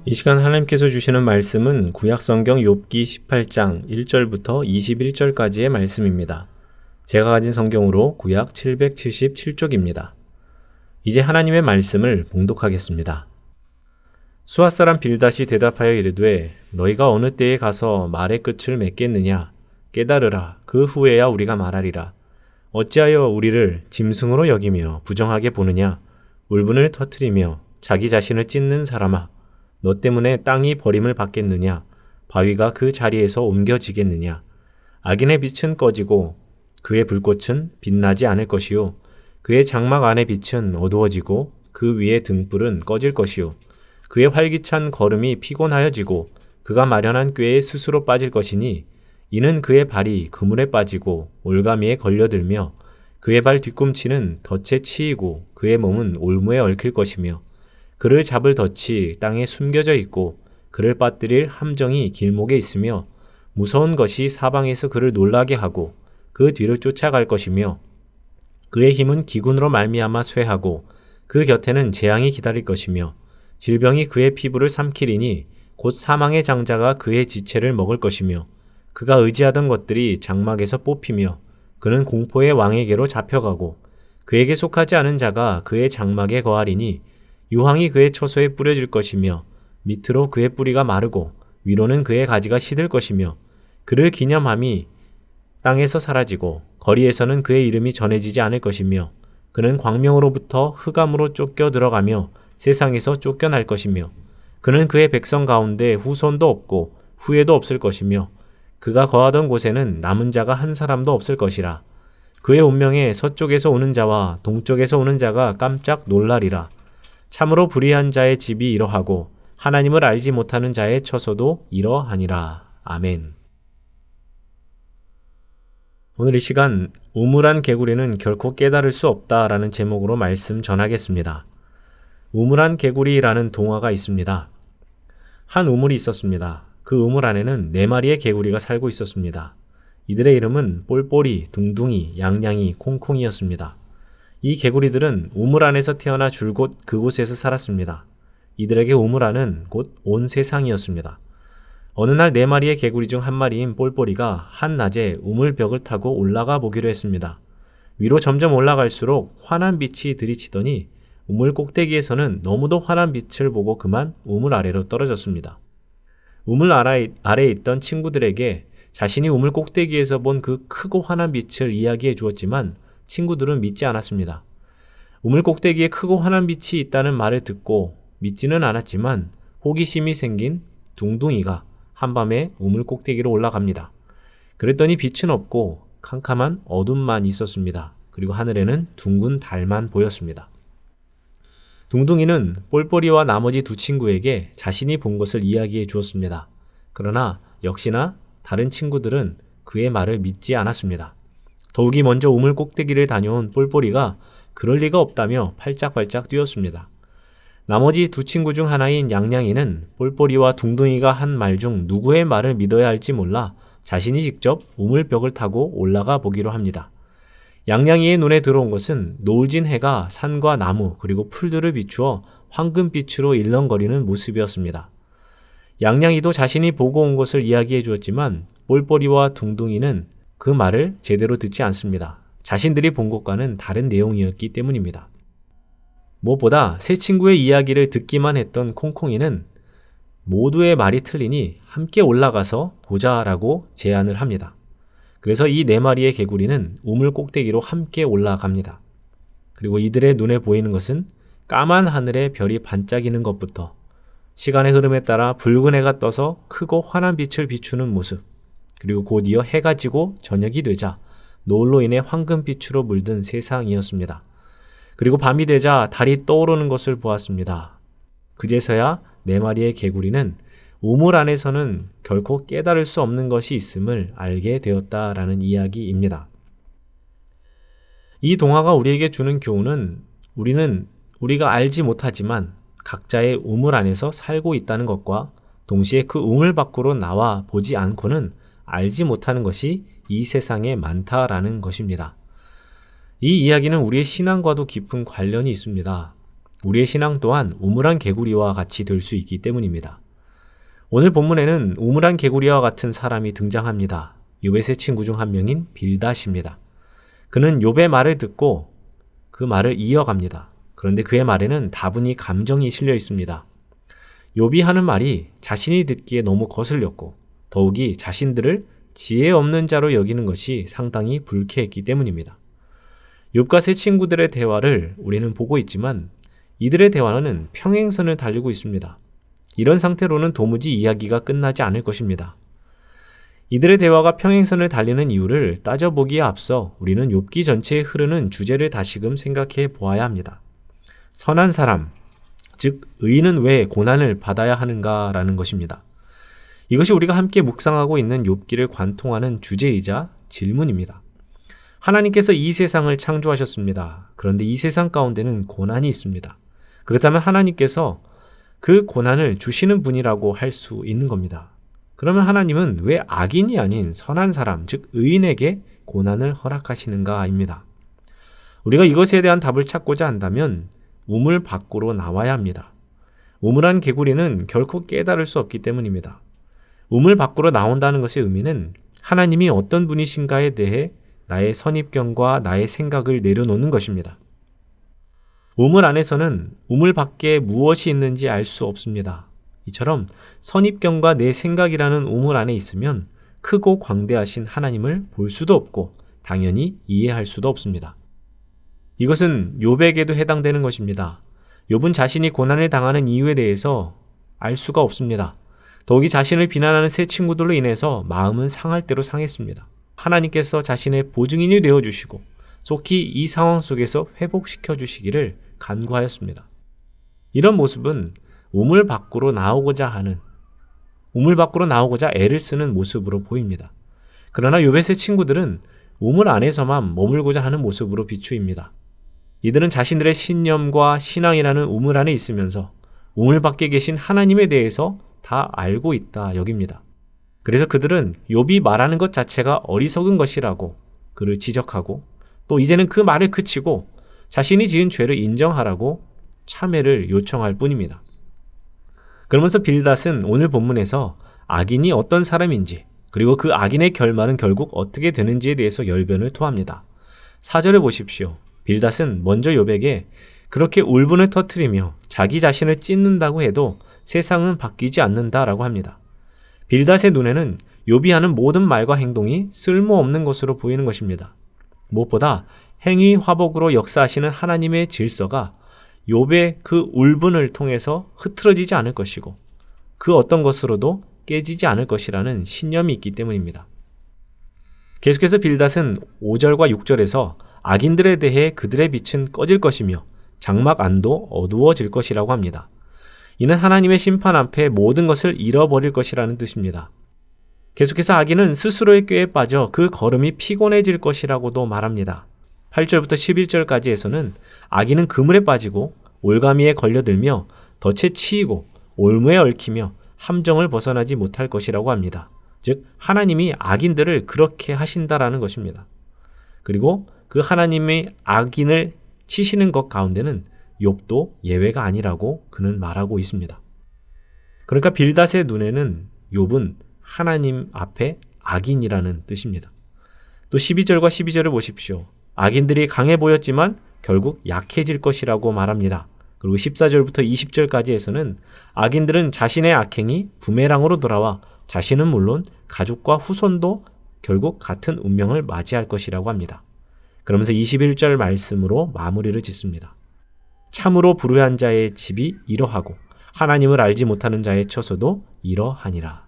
이 시간 하나님께서 주시는 말씀은 구약성경 욥기 18장 1절부터 21절까지의 말씀입니다. 제가 가진 성경으로 구약 777쪽입니다. 이제 하나님의 말씀을 봉독하겠습니다. 수앗 사람 빌닷이 대답하여 이르되 너희가 어느 때에 가서 말의 끝을 맺겠느냐? 깨달으라. 그 후에야 우리가 말하리라. 어찌하여 우리를 짐승으로 여기며 부정하게 보느냐? 울분을 터뜨리며 자기 자신을 찢는 사람아, 너 때문에 땅이 버림을 받겠느냐? 바위가 그 자리에서 옮겨지겠느냐? 악인의 빛은 꺼지고 그의 불꽃은 빛나지 않을 것이요 그의 장막 안의 빛은 어두워지고 그 위의 등불은 꺼질 것이요 그의 활기찬 걸음이 피곤하여지고 그가 마련한 꾀에 스스로 빠질 것이니 이는 그의 발이 그물에 빠지고 올가미에 걸려들며 그의 발 뒤꿈치는 덫에 치이고 그의 몸은 올무에 얽힐 것이며 그를 잡을 덫이 땅에 숨겨져 있고 그를 빠뜨릴 함정이 길목에 있으며 무서운 것이 사방에서 그를 놀라게 하고 그 뒤를 쫓아갈 것이며 그의 힘은 기근으로 말미암아 쇠하고 그 곁에는 재앙이 기다릴 것이며 질병이 그의 피부를 삼키리니 곧 사망의 장자가 그의 지체를 먹을 것이며 그가 의지하던 것들이 장막에서 뽑히며 그는 공포의 왕에게로 잡혀가고 그에게 속하지 않은 자가 그의 장막에 거하리니 유황이 그의 처소에 뿌려질 것이며 밑으로 그의 뿌리가 마르고 위로는 그의 가지가 시들 것이며 그를 기념함이 땅에서 사라지고 거리에서는 그의 이름이 전해지지 않을 것이며 그는 광명으로부터 흑암으로 쫓겨 들어가며 세상에서 쫓겨날 것이며 그는 그의 백성 가운데 후손도 없고 후예도 없을 것이며 그가 거하던 곳에는 남은 자가 한 사람도 없을 것이라. 그의 운명에 서쪽에서 오는 자와 동쪽에서 오는 자가 깜짝 놀라리라. 참으로 불의한 자의 집이 이러하고 하나님을 알지 못하는 자의 처소도 이러하니라. 아멘. 오늘 이 시간 우물한 개구리는 결코 깨달을 수 없다라는 제목으로 말씀 전하겠습니다. 우물한 개구리라는 동화가 있습니다. 한 우물이 있었습니다. 그 우물 안에는 4마리의 개구리가 살고 있었습니다. 이들의 이름은 똘똘이, 둥둥이, 양양이, 콩콩이었습니다. 이 개구리들은 우물 안에서 태어나 줄곧 그곳에서 살았습니다. 이들에게 우물 안은 곧 온 세상이었습니다. 어느 날 4마리의 개구리 중 한 마리인 똘똘이가 한낮에 우물벽을 타고 올라가 보기로 했습니다. 위로 점점 올라갈수록 환한 빛이 들이치더니 우물 꼭대기에서는 너무도 환한 빛을 보고 그만 우물 아래로 떨어졌습니다. 우물 아래에 있던 친구들에게 자신이 우물 꼭대기에서 본 그 크고 환한 빛을 이야기해 주었지만 친구들은 믿지 않았습니다. 우물 꼭대기에 크고 환한 빛이 있다는 말을 듣고 믿지는 않았지만 호기심이 생긴 둥둥이가 한밤에 우물 꼭대기로 올라갑니다. 그랬더니 빛은 없고 캄캄한 어둠만 있었습니다. 그리고 하늘에는 둥근 달만 보였습니다. 둥둥이는 똘똘이와 나머지 2 친구에게 자신이 본 것을 이야기해 주었습니다. 그러나 역시나 다른 친구들은 그의 말을 믿지 않았습니다. 더욱이 먼저 우물 꼭대기를 다녀온 똘똘이가 그럴 리가 없다며 팔짝팔짝 뛰었습니다. 나머지 2 친구 중 하나인 양양이는 똘똘이와 둥둥이가 한 말 중 누구의 말을 믿어야 할지 몰라 자신이 직접 우물벽을 타고 올라가 보기로 합니다. 양양이의 눈에 들어온 것은 노을 진 해가 산과 나무 그리고 풀들을 비추어 황금빛으로 일렁거리는 모습이었습니다. 양양이도 자신이 보고 온 것을 이야기해 주었지만 똘똘이와 둥둥이는 그 말을 제대로 듣지 않습니다. 자신들이 본 것과는 다른 내용이었기 때문입니다. 무엇보다 3 친구의 이야기를 듣기만 했던 콩콩이는 모두의 말이 틀리니 함께 올라가서 보자라고 제안을 합니다. 그래서 이 4마리의 개구리는 우물 꼭대기로 함께 올라갑니다. 그리고 이들의 눈에 보이는 것은 까만 하늘에 별이 반짝이는 것부터 시간의 흐름에 따라 붉은 해가 떠서 크고 환한 빛을 비추는 모습, 그리고 곧이어 해가 지고 저녁이 되자 노을로 인해 황금빛으로 물든 세상이었습니다. 그리고 밤이 되자 달이 떠오르는 것을 보았습니다. 그제서야 4마리의 개구리는 우물 안에서는 결코 깨달을 수 없는 것이 있음을 알게 되었다라는 이야기입니다. 이 동화가 우리에게 주는 교훈은 우리가 알지 못하지만 각자의 우물 안에서 살고 있다는 것과 동시에 그 우물 밖으로 나와 보지 않고는 알지 못하는 것이 이 세상에 많다라는 것입니다. 이 이야기는 우리의 신앙과도 깊은 관련이 있습니다. 우리의 신앙 또한 우물안 개구리와 같이 될 수 있기 때문입니다. 오늘 본문에는 우물안 개구리와 같은 사람이 등장합니다. 욥의 세 친구 중 한 명인 빌닷입니다. 그는 욥의 말을 듣고 그 말을 이어갑니다. 그런데 그의 말에는 다분히 감정이 실려 있습니다. 욥이 하는 말이 자신이 듣기에 너무 거슬렸고 더욱이 자신들을 지혜 없는 자로 여기는 것이 상당히 불쾌했기 때문입니다. 욥과 세 친구들의 대화를 우리는 보고 있지만 이들의 대화는 평행선을 달리고 있습니다. 이런 상태로는 도무지 이야기가 끝나지 않을 것입니다. 이들의 대화가 평행선을 달리는 이유를 따져보기에 앞서 우리는 욥기 전체에 흐르는 주제를 다시금 생각해 보아야 합니다. 선한 사람, 즉 의인은 왜 고난을 받아야 하는가라는 것입니다. 이것이 우리가 함께 묵상하고 있는 욥기를 관통하는 주제이자 질문입니다. 하나님께서 이 세상을 창조하셨습니다. 그런데 이 세상 가운데는 고난이 있습니다. 그렇다면 하나님께서 그 고난을 주시는 분이라고 할 수 있는 겁니다. 그러면 하나님은 왜 악인이 아닌 선한 사람, 즉 의인에게 고난을 허락하시는가입니다. 우리가 이것에 대한 답을 찾고자 한다면 우물 밖으로 나와야 합니다. 우물안 개구리는 결코 깨달을 수 없기 때문입니다. 우물 밖으로 나온다는 것의 의미는 하나님이 어떤 분이신가에 대해 나의 선입견과 나의 생각을 내려놓는 것입니다. 우물 안에서는 우물 밖에 무엇이 있는지 알 수 없습니다. 이처럼 선입견과 내 생각이라는 우물 안에 있으면 크고 광대하신 하나님을 볼 수도 없고 당연히 이해할 수도 없습니다. 이것은 욥에게도 해당되는 것입니다. 욥은 자신이 고난을 당하는 이유에 대해서 알 수가 없습니다. 더욱이 자신을 비난하는 세 친구들로 인해서 마음은 상할 대로 상했습니다. 하나님께서 자신의 보증인이 되어주시고 속히 이 상황 속에서 회복시켜 주시기를 간구하였습니다. 이런 모습은 우물 밖으로 나오고자 애를 쓰는 모습으로 보입니다. 그러나 욥의 세 친구들은 우물 안에서만 머물고자 하는 모습으로 비추입니다. 이들은 자신들의 신념과 신앙이라는 우물 안에 있으면서 우물 밖에 계신 하나님에 대해서 다 알고 있다 여깁니다. 그래서 그들은 욥이 말하는 것 자체가 어리석은 것이라고 그를 지적하고 또 이제는 그 말을 그치고 자신이 지은 죄를 인정하라고 참회를 요청할 뿐입니다. 그러면서 빌닷은 오늘 본문에서 악인이 어떤 사람인지 그리고 그 악인의 결말은 결국 어떻게 되는지에 대해서 열변을 토합니다. 4절을 보십시오. 빌닷은 먼저 욥에게 그렇게 울분을 터뜨리며 자기 자신을 찢는다고 해도 세상은 바뀌지 않는다라고 합니다. 빌닷의 눈에는 욥이 하는 모든 말과 행동이 쓸모없는 것으로 보이는 것입니다. 무엇보다 행위 화복으로 역사하시는 하나님의 질서가 욥의 그 울분을 통해서 흐트러지지 않을 것이고 그 어떤 것으로도 깨지지 않을 것이라는 신념이 있기 때문입니다. 계속해서 빌닷은 5절과 6절에서 악인들에 대해 그들의 빛은 꺼질 것이며 장막 안도 어두워질 것이라고 합니다. 이는 하나님의 심판 앞에 모든 것을 잃어버릴 것이라는 뜻입니다. 계속해서 악인은 스스로의 꾀에 빠져 그 걸음이 피곤해질 것이라고도 말합니다. 8절부터 11절까지에서는 악인은 그물에 빠지고 올가미에 걸려들며 덫에 치이고 올무에 얽히며 함정을 벗어나지 못할 것이라고 합니다. 즉 하나님이 악인들을 그렇게 하신다라는 것입니다. 그리고 그 하나님의 악인을 치시는 것 가운데는 욥도 예외가 아니라고 그는 말하고 있습니다. 그러니까 빌닷의 눈에는 욥은 하나님 앞에 악인이라는 뜻입니다. 또 12절과 12절을 보십시오. 악인들이 강해 보였지만 결국 약해질 것이라고 말합니다. 그리고 14절부터 20절까지에서는 악인들은 자신의 악행이 부메랑으로 돌아와 자신은 물론 가족과 후손도 결국 같은 운명을 맞이할 것이라고 합니다. 그러면서 21절 말씀으로 마무리를 짓습니다. 참으로 불의한 자의 집이 이러하고 하나님을 알지 못하는 자의 처소도 이러하니라.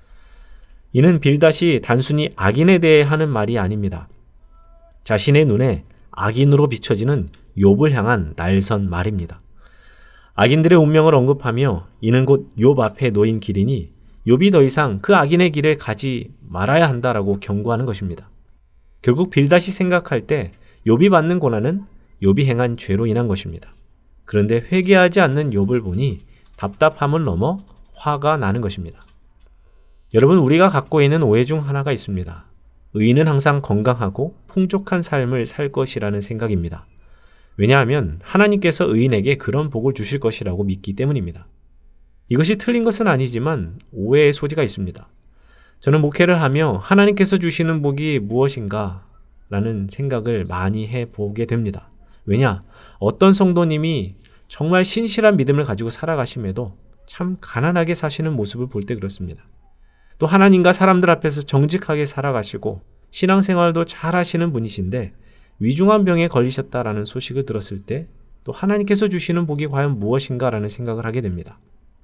이는 빌닷이 단순히 악인에 대해 하는 말이 아닙니다. 자신의 눈에 악인으로 비춰지는 욥을 향한 날선 말입니다. 악인들의 운명을 언급하며 이는 곧 욥 앞에 놓인 길이니 욥이 더 이상 그 악인의 길을 가지 말아야 한다라고 경고하는 것입니다. 결국 빌닷이 생각할 때 욥이 받는 고난은 욥이 행한 죄로 인한 것입니다. 그런데 회개하지 않는 욥을 보니 답답함을 넘어 화가 나는 것입니다. 여러분, 우리가 갖고 있는 오해 중 하나가 있습니다. 의인은 항상 건강하고 풍족한 삶을 살 것이라는 생각입니다. 왜냐하면 하나님께서 의인에게 그런 복을 주실 것이라고 믿기 때문입니다. 이것이 틀린 것은 아니지만 오해의 소지가 있습니다. 저는 목회를 하며 하나님께서 주시는 복이 무엇인가 라는 생각을 많이 해보게 됩니다. 왜냐? 어떤 성도님이 정말 신실한 믿음을 가지고 살아가심에도 참 가난하게 사시는 모습을 볼 때 그렇습니다. 또 하나님과 사람들 앞에서 정직하게 살아가시고 신앙생활도 잘 하시는 분이신데 위중한 병에 걸리셨다라는 소식을 들었을 때 또 하나님께서 주시는 복이 과연 무엇인가라는 생각을 하게 됩니다.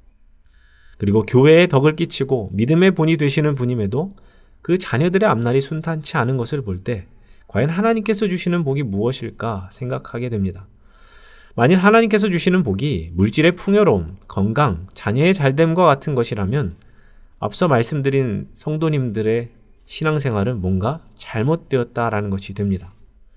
그리고 교회에 덕을 끼치고 믿음의 본이 되시는 분임에도 그 자녀들의 앞날이 순탄치 않은 것을 볼 때 과연 하나님께서 주시는 복이 무엇일까 생각하게 됩니다. 만일 하나님께서 주시는 복이 물질의 풍요로움, 건강, 자녀의 잘됨과 같은 것이라면 앞서 말씀드린 성도님들의 신앙생활은 뭔가 잘못되었다라는 것이 됩니다.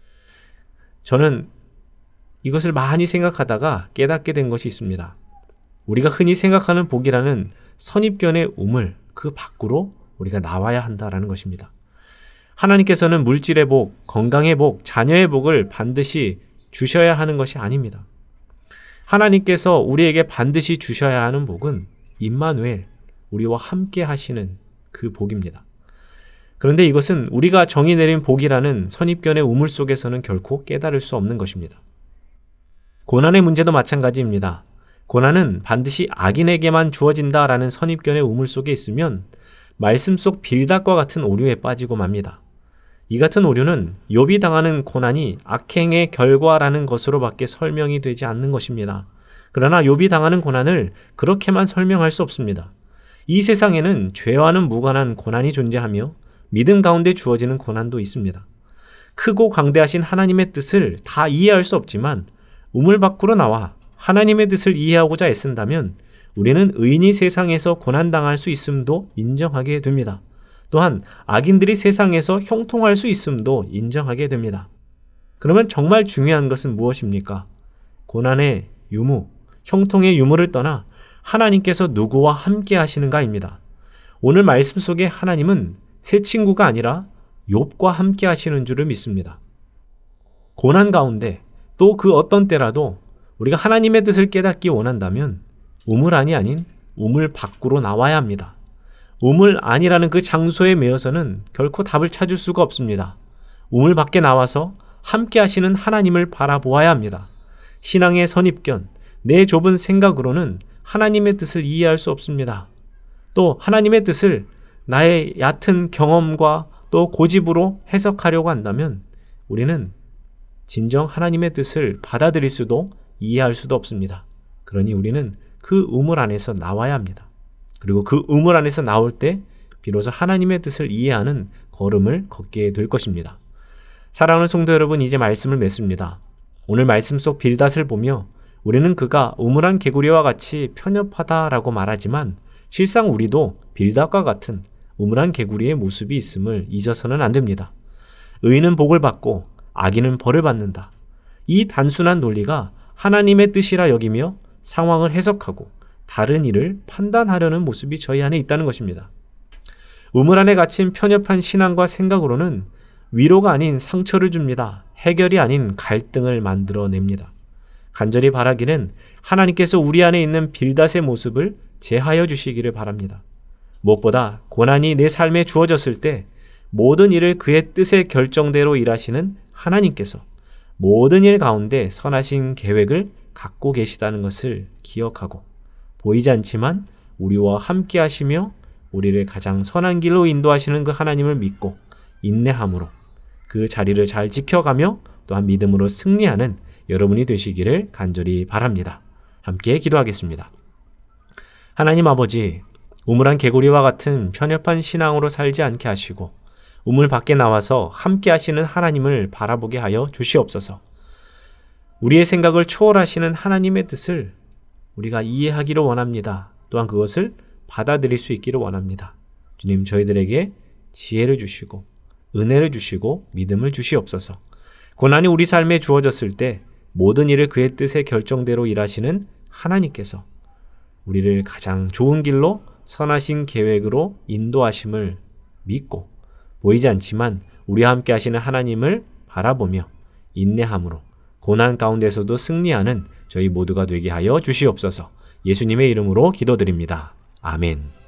저는 이것을 많이 생각하다가 깨닫게 된 것이 있습니다. 우리가 흔히 생각하는 복이라는 선입견의 우물, 그 밖으로 우리가 나와야 한다라는 것입니다. 하나님께서는 물질의 복, 건강의 복, 자녀의 복을 반드시 주셔야 하는 것이 아닙니다. 하나님께서 우리에게 반드시 주셔야 하는 복은 임마누엘, 우리와 함께 하시는 그 복입니다. 그런데 이것은 우리가 정의 내린 복이라는 선입견의 우물 속에서는 결코 깨달을 수 없는 것입니다. 고난의 문제도 마찬가지입니다. 고난은 반드시 악인에게만 주어진다라는 선입견의 우물 속에 있으면 말씀 속 빌닷과 같은 오류에 빠지고 맙니다. 이 같은 오류는 욥이 당하는 고난이 악행의 결과라는 것으로밖에 설명이 되지 않는 것입니다. 그러나 욥이 당하는 고난을 그렇게만 설명할 수 없습니다. 이 세상에는 죄와는 무관한 고난이 존재하며 믿음 가운데 주어지는 고난도 있습니다. 크고 광대하신 하나님의 뜻을 다 이해할 수 없지만 우물 밖으로 나와 하나님의 뜻을 이해하고자 애쓴다면 우리는 의인이 세상에서 고난당할 수 있음도 인정하게 됩니다. 또한 악인들이 세상에서 형통할 수 있음도 인정하게 됩니다. 그러면 정말 중요한 것은 무엇입니까? 고난의 유무, 형통의 유무를 떠나 하나님께서 누구와 함께 하시는가입니다. 오늘 말씀 속에 하나님은 새 친구가 아니라 욥과 함께 하시는 줄을 믿습니다. 고난 가운데 또 그 어떤 때라도 우리가 하나님의 뜻을 깨닫기 원한다면 우물 안이 아닌 우물 밖으로 나와야 합니다. 우물 안이라는 그 장소에 매여서는 결코 답을 찾을 수가 없습니다. 우물 밖에 나와서 함께 하시는 하나님을 바라보아야 합니다. 신앙의 선입견, 내 좁은 생각으로는 하나님의 뜻을 이해할 수 없습니다. 또 하나님의 뜻을 나의 얕은 경험과 또 고집으로 해석하려고 한다면 우리는 진정 하나님의 뜻을 받아들일 수도 이해할 수도 없습니다. 그러니 우리는 그 우물 안에서 나와야 합니다. 그리고 그 우물 안에서 나올 때 비로소 하나님의 뜻을 이해하는 걸음을 걷게 될 것입니다. 사랑하는 성도 여러분, 이제 말씀을 맺습니다. 오늘 말씀 속 빌닷을 보며 우리는 그가 우물안 개구리와 같이 편협하다라고 말하지만 실상 우리도 빌닷과 같은 우물안 개구리의 모습이 있음을 잊어서는 안 됩니다. 의인은 복을 받고 악인은 벌을 받는다. 이 단순한 논리가 하나님의 뜻이라 여기며 상황을 해석하고 다른 일을 판단하려는 모습이 저희 안에 있다는 것입니다. 우물 안에 갇힌 편협한 신앙과 생각으로는 위로가 아닌 상처를 줍니다. 해결이 아닌 갈등을 만들어냅니다. 간절히 바라기는 하나님께서 우리 안에 있는 빌닷의 모습을 제하여 주시기를 바랍니다. 무엇보다 고난이 내 삶에 주어졌을 때 모든 일을 그의 뜻의 결정대로 일하시는 하나님께서 모든 일 가운데 선하신 계획을 갖고 계시다는 것을 기억하고 보이지 않지만 우리와 함께 하시며 우리를 가장 선한 길로 인도하시는 그 하나님을 믿고 인내함으로 그 자리를 잘 지켜가며 또한 믿음으로 승리하는 여러분이 되시기를 간절히 바랍니다. 함께 기도하겠습니다. 하나님 아버지, 우물안 개구리와 같은 편협한 신앙으로 살지 않게 하시고 우물 밖에 나와서 함께 하시는 하나님을 바라보게 하여 주시옵소서. 우리의 생각을 초월하시는 하나님의 뜻을 우리가 이해하기를 원합니다. 또한 그것을 받아들일 수 있기를 원합니다. 주님, 저희들에게 지혜를 주시고 은혜를 주시고 믿음을 주시옵소서. 고난이 우리 삶에 주어졌을 때 모든 일을 그의 뜻의 결정대로 일하시는 하나님께서 우리를 가장 좋은 길로 선하신 계획으로 인도하심을 믿고 보이지 않지만 우리와 함께 하시는 하나님을 바라보며 인내함으로 고난 가운데서도 승리하는 저희 모두가 되게 하여 주시옵소서. 예수님의 이름으로 기도드립니다. 아멘.